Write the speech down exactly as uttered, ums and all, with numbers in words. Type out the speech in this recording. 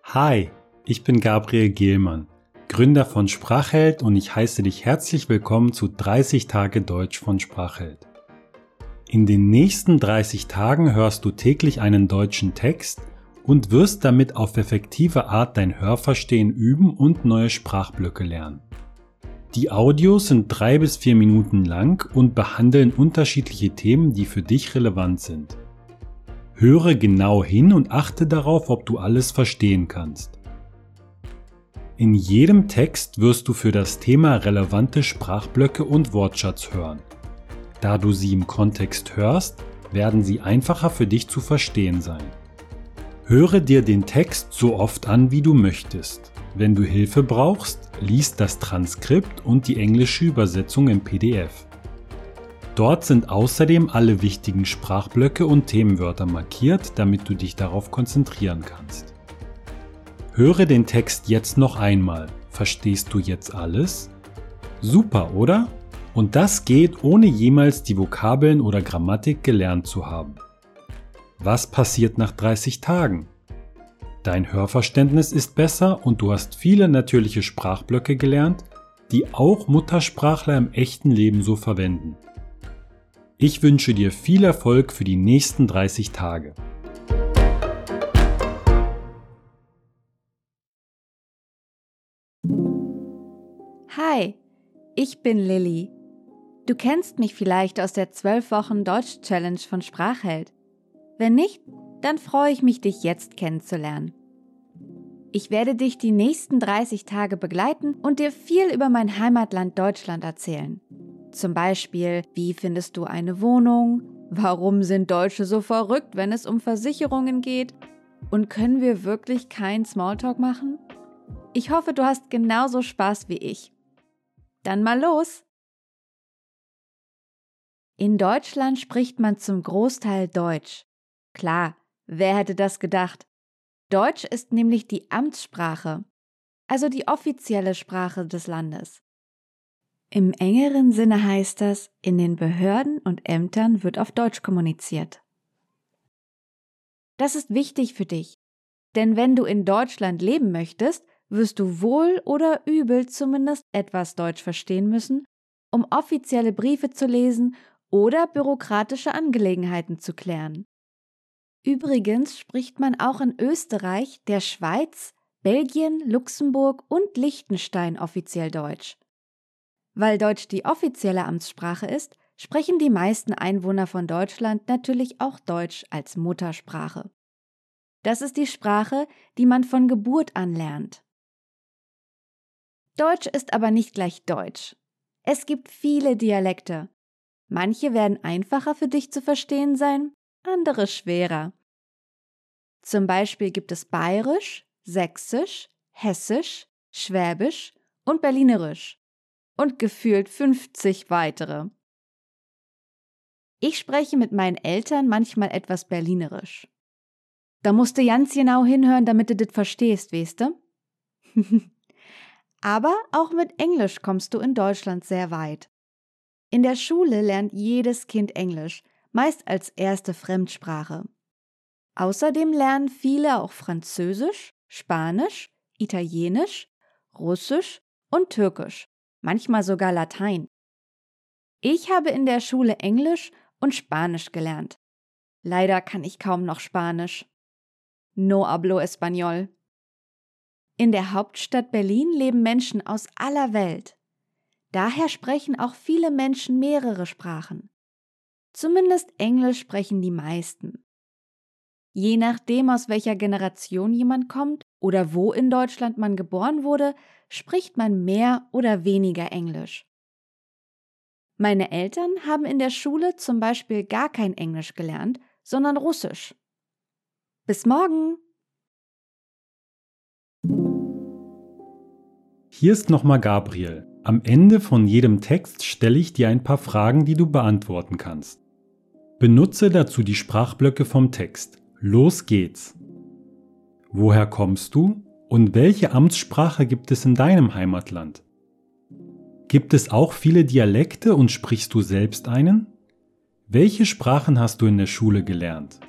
Hi, ich bin Gabriel Gehlmann, Gründer von Sprachheld und ich heiße dich herzlich willkommen zu dreißig Tage Deutsch von Sprachheld. In den nächsten dreißig Tagen hörst du täglich einen deutschen Text und wirst damit auf effektive Art dein Hörverstehen üben und neue Sprachblöcke lernen. Die Audios sind drei bis vier Minuten lang und behandeln unterschiedliche Themen, die für dich relevant sind. Höre genau hin und achte darauf, ob du alles verstehen kannst. In jedem Text wirst du für das Thema relevante Sprachblöcke und Wortschatz hören. Da du sie im Kontext hörst, werden sie einfacher für dich zu verstehen sein. Höre dir den Text so oft an, wie du möchtest. Wenn du Hilfe brauchst, lies das Transkript und die englische Übersetzung im P D F. Dort sind außerdem alle wichtigen Sprachblöcke und Themenwörter markiert, damit du dich darauf konzentrieren kannst. Höre den Text jetzt noch einmal. Verstehst du jetzt alles? Super, oder? Und das geht, ohne jemals die Vokabeln oder Grammatik gelernt zu haben. Was passiert nach dreißig Tagen? Dein Hörverständnis ist besser und du hast viele natürliche Sprachblöcke gelernt, die auch Muttersprachler im echten Leben so verwenden. Ich wünsche dir viel Erfolg für die nächsten dreißig Tage. Hi, ich bin Lilly. Du kennst mich vielleicht aus der zwölf Wochen Deutsch-Challenge von Sprachheld. Wenn nicht, dann freue ich mich, dich jetzt kennenzulernen. Ich werde dich die nächsten dreißig Tage begleiten und dir viel über mein Heimatland Deutschland erzählen. Zum Beispiel, wie findest du eine Wohnung? Warum sind Deutsche so verrückt, wenn es um Versicherungen geht? Und können wir wirklich keinen Smalltalk machen? Ich hoffe, du hast genauso Spaß wie ich. Dann mal los! In Deutschland spricht man zum Großteil Deutsch. Klar, wer hätte das gedacht? Deutsch ist nämlich die Amtssprache, also die offizielle Sprache des Landes. Im engeren Sinne heißt das, in den Behörden und Ämtern wird auf Deutsch kommuniziert. Das ist wichtig für dich, denn wenn du in Deutschland leben möchtest, wirst du wohl oder übel zumindest etwas Deutsch verstehen müssen, um offizielle Briefe zu lesen oder bürokratische Angelegenheiten zu klären. Übrigens spricht man auch in Österreich, der Schweiz, Belgien, Luxemburg und Liechtenstein offiziell Deutsch. Weil Deutsch die offizielle Amtssprache ist, sprechen die meisten Einwohner von Deutschland natürlich auch Deutsch als Muttersprache. Das ist die Sprache, die man von Geburt an lernt. Deutsch ist aber nicht gleich Deutsch. Es gibt viele Dialekte. Manche werden einfacher für dich zu verstehen sein, andere schwerer. Zum Beispiel gibt es Bayerisch, Sächsisch, Hessisch, Schwäbisch und Berlinerisch. Und gefühlt fünfzig weitere. Ich spreche mit meinen Eltern manchmal etwas Berlinerisch. Da musst du ganz genau hinhören, damit du das verstehst, weißt du? Aber auch mit Englisch kommst du in Deutschland sehr weit. In der Schule lernt jedes Kind Englisch, meist als erste Fremdsprache. Außerdem lernen viele auch Französisch, Spanisch, Italienisch, Russisch und Türkisch. Manchmal sogar Latein. Ich habe in der Schule Englisch und Spanisch gelernt. Leider kann ich kaum noch Spanisch. No hablo español. In der Hauptstadt Berlin leben Menschen aus aller Welt. Daher sprechen auch viele Menschen mehrere Sprachen. Zumindest Englisch sprechen die meisten. Je nachdem, aus welcher Generation jemand kommt oder wo in Deutschland man geboren wurde, spricht man mehr oder weniger Englisch. Meine Eltern haben in der Schule zum Beispiel gar kein Englisch gelernt, sondern Russisch. Bis morgen! Hier ist nochmal Gabriel. Am Ende von jedem Text stelle ich dir ein paar Fragen, die du beantworten kannst. Benutze dazu die Sprachblöcke vom Text. Los geht's! Woher kommst du und welche Amtssprache gibt es in deinem Heimatland? Gibt es auch viele Dialekte und sprichst du selbst einen? Welche Sprachen hast du in der Schule gelernt?